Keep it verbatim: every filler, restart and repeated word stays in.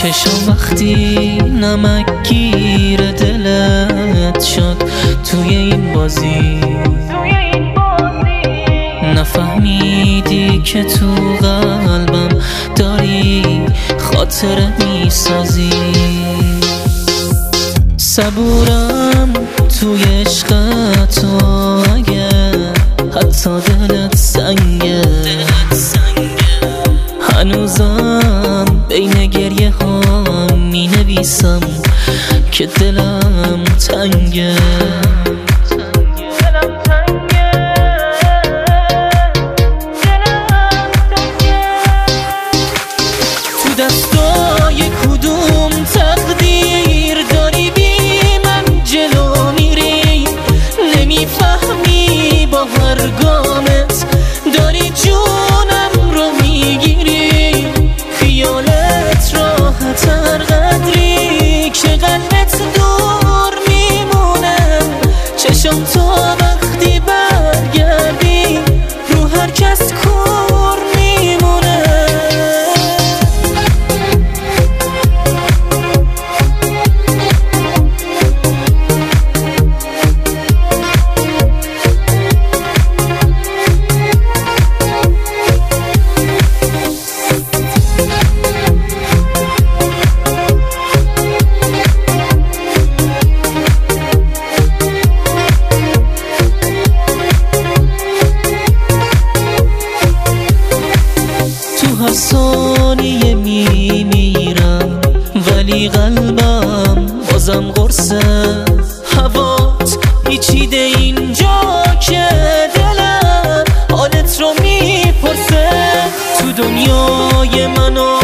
چشم وقتی نمکگیر دلت شد توی این بازی، نفهمیدی که تو قلبم داری خاطره میسازی. صبورم توی عشقت و اگه حتی دلت سنگه، هنوزم بین گریه ها می نویسم که دلم تنگه. تو دستای کدوم تقدیر داری بی من جلو میری، نمیفهمی با هر گامت داری جونم رو میگیری. خیالت راحت هر قدری که قلبت دور میمونه، چشم تا وقتی برگردی رو هر کس کور میمونه. هر ثانیه میمیرم ولی قلبم بازم قرصه. هوات پیچیده اینجا که دلم حالت رو میپرسه. تو دنیای من